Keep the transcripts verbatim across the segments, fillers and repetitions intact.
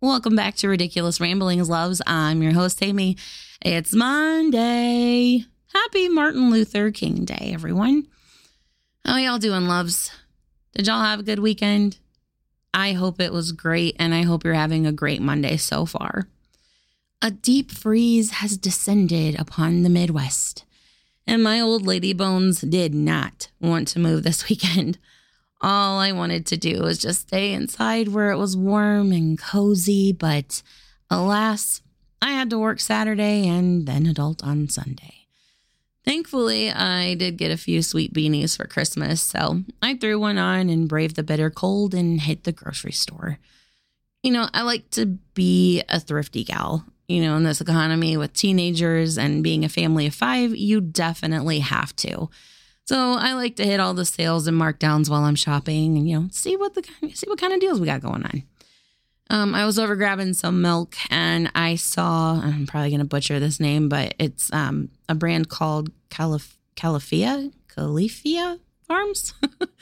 Welcome back to Ridiculous Ramblings, loves. I'm your host, Amy. It's Monday. Happy Martin Luther King Day, everyone. How y'all doing, loves? Did y'all have a good weekend? I hope it was great, and I hope you're having a great Monday so far. A deep freeze has descended upon the Midwest, and my old lady bones did not want to move this weekend. All I wanted to do was just stay inside where it was warm and cozy, but alas, I had to work Saturday and then adult on Sunday. Thankfully, I did get a few sweet beanies for Christmas, so I threw one on and braved the bitter cold and hit the grocery store. You know, I like to be a thrifty gal. You know, in this economy with teenagers and being a family of five, you definitely have to. So I like to hit all the sales and markdowns while I'm shopping and, you know, see what the see what kind of deals we got going on. Um, I was over grabbing some milk and I saw, I'm probably going to butcher this name, but it's um, a brand called Calif- Califia, Califia Farms.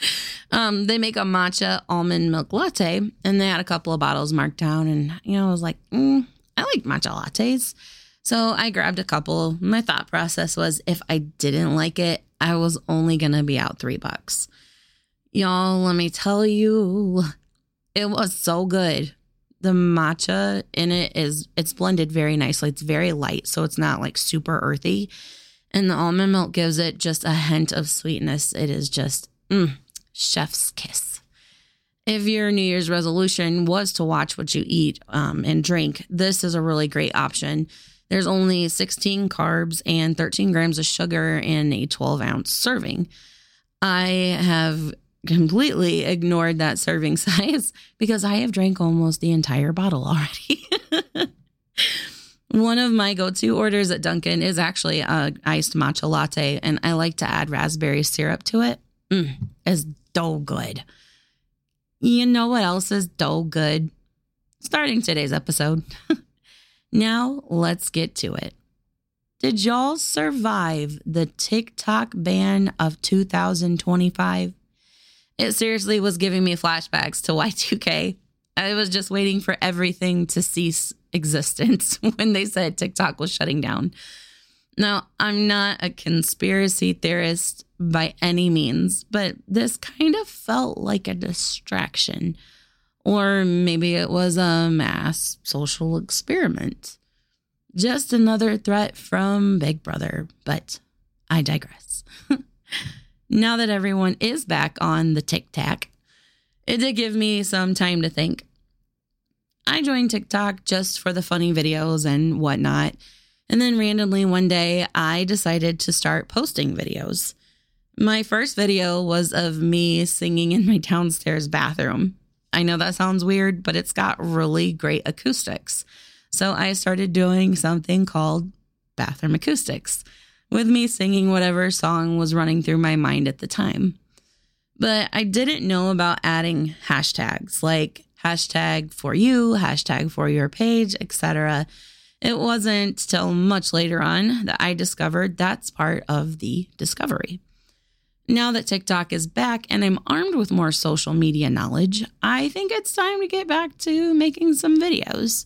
um, they make a matcha almond milk latte and they had a couple of bottles marked down. And, you know, I was like, mm, I like matcha lattes. So I grabbed a couple. My thought process was if I didn't like it, I was only going to be out three bucks. Y'all, let me tell you, it was so good. The matcha in it is, it's blended very nicely. It's very light, so it's not like super earthy. And the almond milk gives it just a hint of sweetness. It is just, mm, chef's kiss. If your New Year's resolution was to watch what you eat um, and drink, this is a really great option. There's only sixteen carbs and thirteen grams of sugar in a twelve ounce serving. I have completely ignored that serving size because I have drank almost the entire bottle already. One of my go-to orders at Dunkin' is actually a iced matcha latte, and I like to add raspberry syrup to it. Mm, it's so good. You know what else is so good? Starting today's episode. Now, let's get to it. Did y'all survive the TikTok ban of two thousand twenty-five? It seriously was giving me flashbacks to Y two K. I was just waiting for everything to cease existence when they said TikTok was shutting down. Now, I'm not a conspiracy theorist by any means, but this kind of felt like a distraction. Or maybe it was a mass social experiment. Just another threat from Big Brother, but I digress. Now that everyone is back on the TikTok, it did give me some time to think. I joined TikTok just for the funny videos and whatnot, and then randomly one day I decided to start posting videos. My first video was of me singing in my downstairs bathroom. I know that sounds weird, but it's got really great acoustics. So I started doing something called bathroom acoustics, with me singing whatever song was running through my mind at the time. But I didn't know about adding hashtags like hashtag for you, hashtag for your page, et cetera. It wasn't till much later on that I discovered that's part of the discovery. Now that TikTok is back and I'm armed with more social media knowledge, I think it's time to get back to making some videos.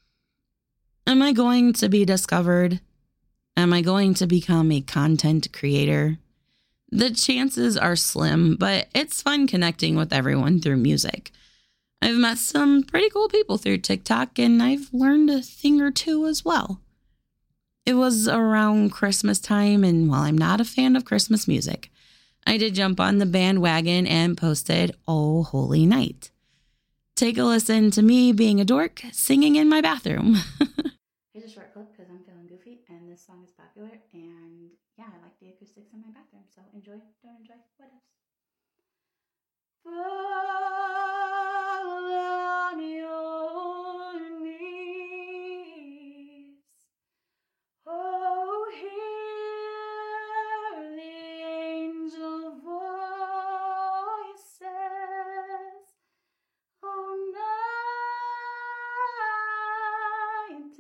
Am I going to be discovered? Am I going to become a content creator? The chances are slim, but it's fun connecting with everyone through music. I've met some pretty cool people through TikTok, and I've learned a thing or two as well. It was around Christmas time, and while I'm not a fan of Christmas music, I did jump on the bandwagon and posted Oh Holy Night. Take a listen to me being a dork singing in my bathroom. Here's a short clip because I'm feeling goofy and this song is popular, and yeah, I like the acoustics in my bathroom, so enjoy, don't enjoy, what else? Fall on your knees, oh, hear the angel voices, oh, night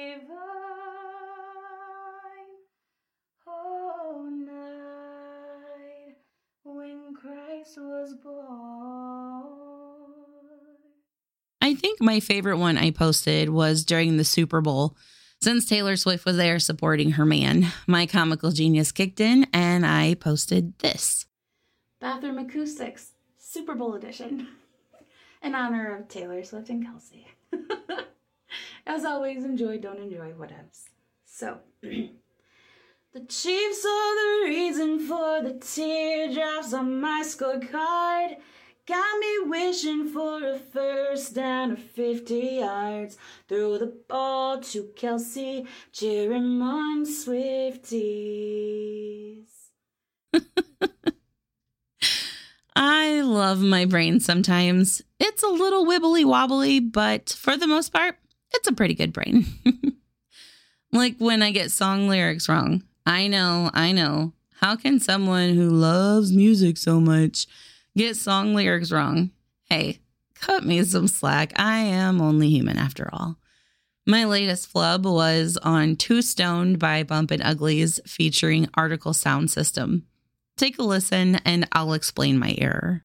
divine, oh, night when Christ was born. I think think my favorite one I posted was during the Super Bowl. Since Taylor Swift was there supporting her man, my comical genius kicked in and I posted this. Bathroom Acoustics, Super Bowl edition, in honor of Taylor Swift and Kelsey. As always, enjoy, don't enjoy, whatevs. So, the Chiefs are the reason for the teardrops on my scorecard. Got me wishing for a first down or fifty yards. Throw the ball to Kelsey, cheering on Swifties. I love my brain sometimes. It's a little wibbly wobbly, but for the most part, it's a pretty good brain. Like when I get song lyrics wrong. I know, I know. How can someone who loves music so much get song lyrics wrong? Hey, cut me some slack. I am only human after all. My latest flub was on Too Stoned by Bumpin' Uglies featuring Article Sound System. Take a listen and I'll explain my error.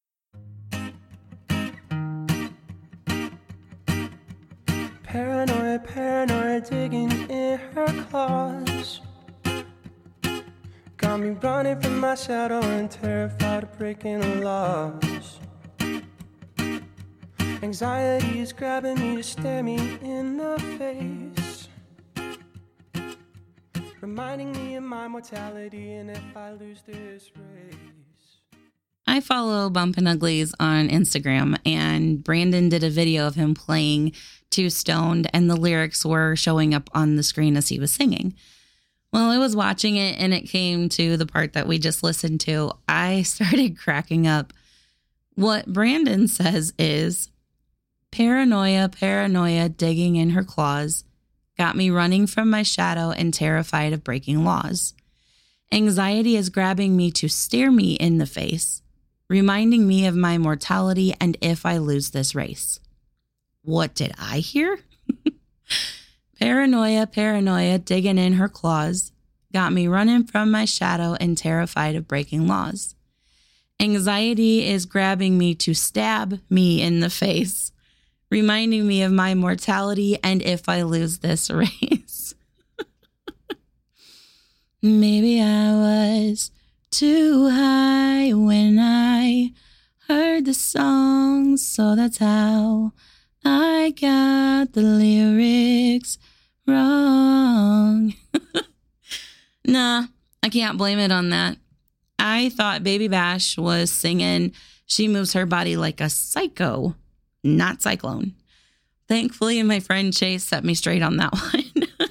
Paranoid, paranoid, digging in her claws. Got me running from my shadow and terrified of breaking the laws. Anxiety is grabbing me to stare me in the face, reminding me of my mortality and if I lose this race. I follow Bumpin' Uglies on Instagram, and Brandon did a video of him playing Too Stoned, and the lyrics were showing up on the screen as he was singing. Well, I was watching it, and it came to the part that we just listened to. I started cracking up. What Brandon says is, paranoia, paranoia, digging in her claws, got me running from my shadow and terrified of breaking laws. Anxiety is grabbing me to stare me in the face, reminding me of my mortality and if I lose this race. What did I hear? Paranoia, paranoia, digging in her claws, got me running from my shadow and terrified of breaking laws. Anxiety is grabbing me to stab me in the face, reminding me of my mortality and if I lose this race. Maybe I was too high when I heard the song, so that's how I got the lyrics wrong. Nah, I can't blame it on that. I thought Baby Bash was singing She Moves Her Body Like a Psycho, not Cyclone. Thankfully, my friend Chase set me straight on that one.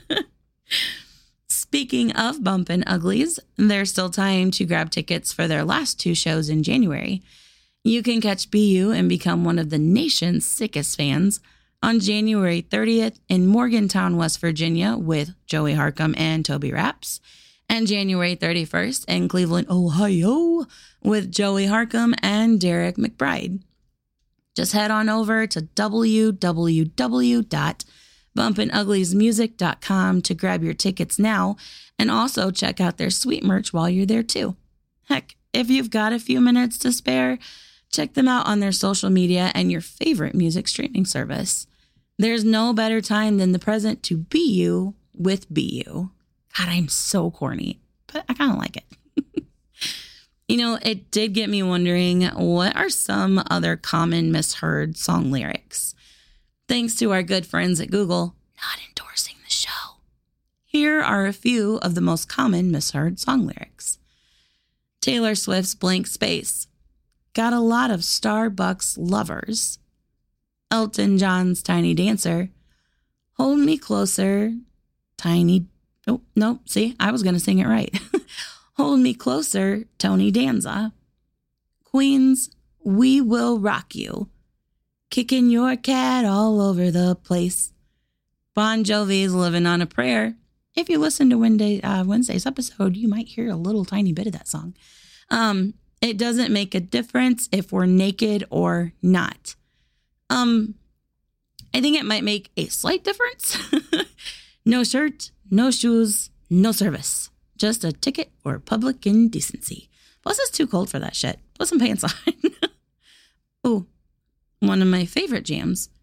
Speaking of Bumpin' Uglies, there's still time to grab tickets for their last two shows in January. You can catch B U and become one of the nation's sickest fans on January thirtieth in Morgantown, West Virginia with Joey Harcum and Toby Raps, and January thirty-first in Cleveland, Ohio with Joey Harcum and Derek McBride. Just head on over to w w w dot bumpin uglies music dot com to grab your tickets now, and also check out their sweet merch while you're there too. Heck, if you've got a few minutes to spare, check them out on their social media and your favorite music streaming service. There's no better time than the present to be you with B U. God, I'm so corny, but I kind of like it. You know, it did get me wondering, what are some other common misheard song lyrics? Thanks to our good friends at Google, not endorsing the show. Here are a few of the most common misheard song lyrics. Taylor Swift's Blank Space. Got a lot of Starbucks lovers. Elton John's Tiny Dancer. Hold me closer, tiny... Oh, no, see, I was going to sing it right. Hold me closer, Tony Danza. Queen's We Will Rock You. Kicking your cat all over the place. Bon Jovi's Living on a Prayer. If you listen to Wednesday, uh, Wednesday's episode, you might hear a little tiny bit of that song. Um, it doesn't make a difference if we're naked or not. Um, I think it might make a slight difference. No shirt, no shoes, no service. Just a ticket for public indecency. Plus, it's too cold for that shit. Put some pants on. Ooh, one of my favorite jams.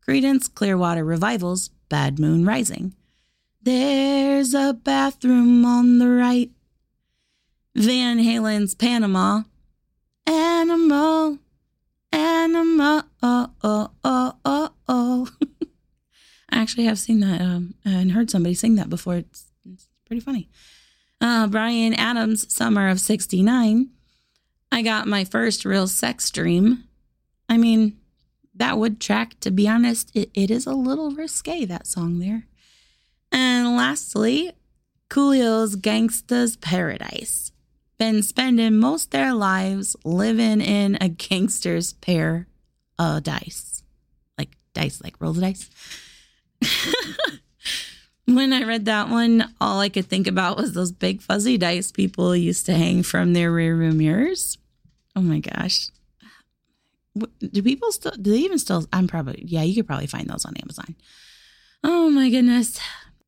Creedence Clearwater Revival's Bad Moon Rising. There's a bathroom on the right. Van Halen's Panama. Animal, animal, oh, oh, oh, oh, oh. I actually have seen that um, and heard somebody sing that before. It's, it's pretty funny. Uh, Bryan Adams' Summer of sixty-nine. I got my first real sex dream. I mean, that would track, to be honest. It, it is a little risque, that song there. And lastly, Coolio's Gangsta's Paradise. Been spending most their lives living in a gangster's pair of dice. Like dice, like roll the dice. When I read that one, all I could think about was those big fuzzy dice people used to hang from their rearview mirrors. Oh my gosh. Do people still, do they even still, I'm probably, yeah, you could probably find those on Amazon. Oh my goodness.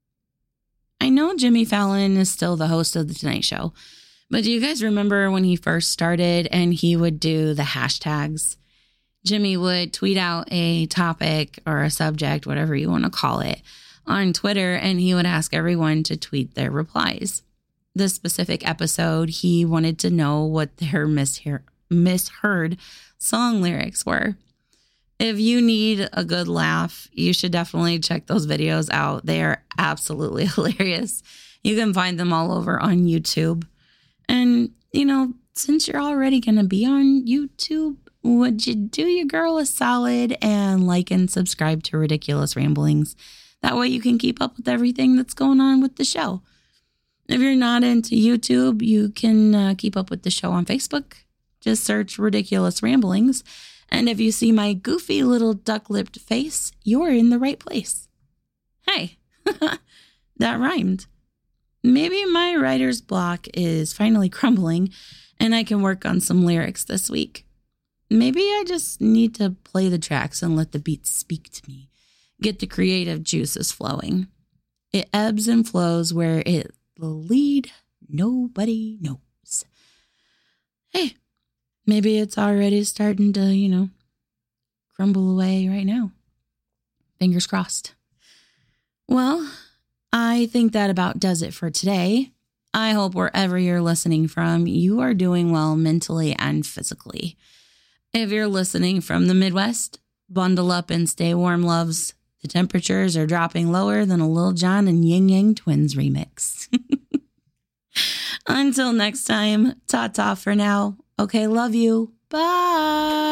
I know Jimmy Fallon is still the host of The Tonight Show, but do you guys remember when he first started and he would do the hashtags? Jimmy would tweet out a topic or a subject, whatever you want to call it, on Twitter, and he would ask everyone to tweet their replies. This specific episode, he wanted to know what their mishear- misheard song lyrics were. If you need a good laugh, you should definitely check those videos out. They are absolutely hilarious. You can find them all over on YouTube. And, you know, since you're already going to be on YouTube, would you do your girl a solid and like and subscribe to Ridiculous Ramblings? That way you can keep up with everything that's going on with the show. If you're not into YouTube, you can uh, keep up with the show on Facebook. Just search Ridiculous Ramblings. And if you see my goofy little duck-lipped face, you're in the right place. Hey, that rhymed. Maybe my writer's block is finally crumbling and I can work on some lyrics this week. Maybe I just need to play the tracks and let the beats speak to me. Get the creative juices flowing. It ebbs and flows where it will lead, nobody knows. Hey, maybe it's already starting to, you know, crumble away right now. Fingers crossed. Well, I think that about does it for today. I hope wherever you're listening from, you are doing well mentally and physically. If you're listening from the Midwest, bundle up and stay warm, loves. The temperatures are dropping lower than a Lil Jon and Ying Yang Twins remix. Until next time, ta-ta for now. Okay, love you. Bye.